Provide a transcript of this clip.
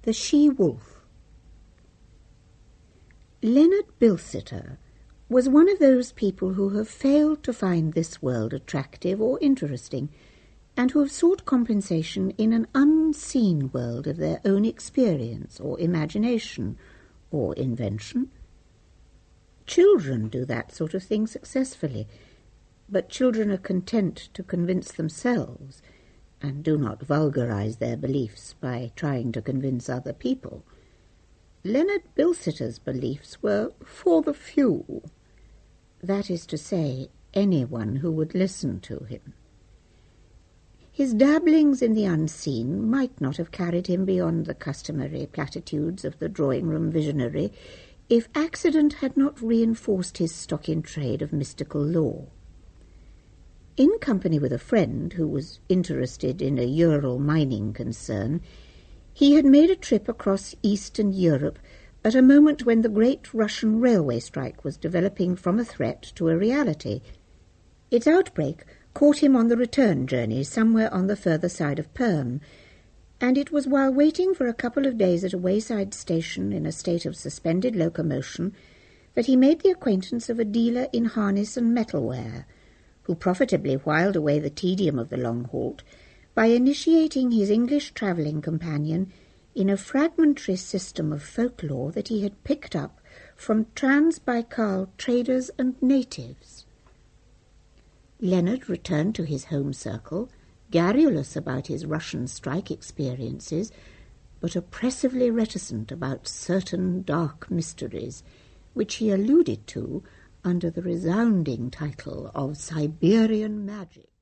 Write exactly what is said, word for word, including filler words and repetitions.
The She-Wolf. Leonard Bilsiter was one of those people who have failed to find this world attractive or interesting, and who have sought compensation in an unseen world of their own experience or imagination or invention. Children do that sort of thing successfully, but children are content to convince themselves and do not vulgarize their beliefs by trying to convince other people. Leonard Bilsiter's beliefs were for the few, that is to say, anyone who would listen to him. His dabblings in the unseen might not have carried him beyond the customary platitudes of the drawing-room visionary if accident had not reinforced his stock-in-trade of mystical lore. In company with a friend who was interested in a Ural mining concern, he had made a trip across Eastern Europe at a moment when the great Russian railway strike was developing from a threat to a reality. Its outbreak caught him on the return journey somewhere on the further side of Perm, and it was while waiting for a couple of days at a wayside station in a state of suspended locomotion that he made the acquaintance of a dealer in harness and metalware, who profitably whiled away the tedium of the long halt by initiating his English travelling companion in a fragmentary system of folklore that he had picked up from Trans-Baikal traders and natives. Leonard returned to his home circle, garrulous about his Russian strike experiences, but oppressively reticent about certain dark mysteries, which he alluded to under the resounding title of Siberian Magic.